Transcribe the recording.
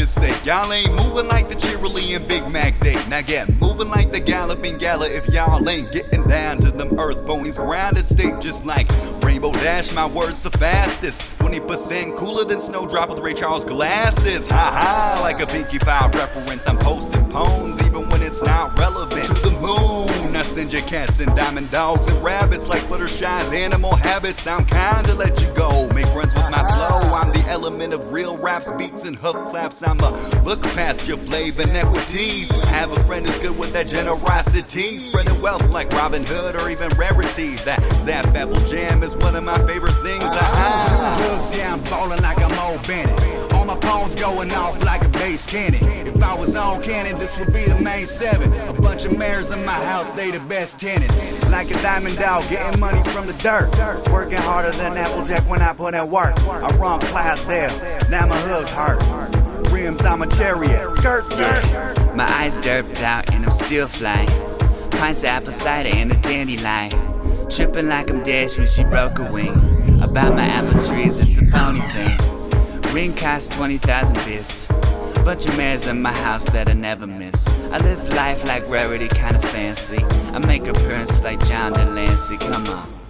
just say y'all ain't moving like the Cheerilee and Big Mac Day. Now get moving like the Galloping Gala if y'all ain't getting down to them earth ponies. Grounded state just like Rainbow Dash, my words the fastest. 20% cooler than Snowdrop with Ray Charles glasses. Ha ha, like a Pinkie Pie reference. I'm posting poems even when it's not relevant. To the moon, I send your cats and diamond dogs and rabbits like Fluttershy's animal habits. I'm kinda let you go, make friends with my flow. I'm the element of real raps, beats and hoof claps. I'ma look past your flavor and equities. Have a friend who's good with that generosity, spreading wealth like Robin Hood or even Rarity. That Zap Apple Jam is one of my favorite things. Yeah, I'm ballin' like I'm old Bennett. All my phones going off like a bass cannon. If I was on cannon, this would be the main seven. A bunch of mares in my house, they the best tenants. Like a diamond dog, getting money from the dirt. Working harder than Applejack when I put in work. I run Clydesdale, now my hood's hurt. Rims, I'm a chariot. Skirt, skirt. Yeah. My eyes derped out and I'm still flying. Pints of apple cider and a dandelion. Tripping like I'm Dash when she broke a wing. About my apple trees, it's a pony thing. Ring cost 20,000 bits. Bunch of mares in my house that I never miss. I live life like Rarity, kinda fancy. I make appearances like John Delancey, come on.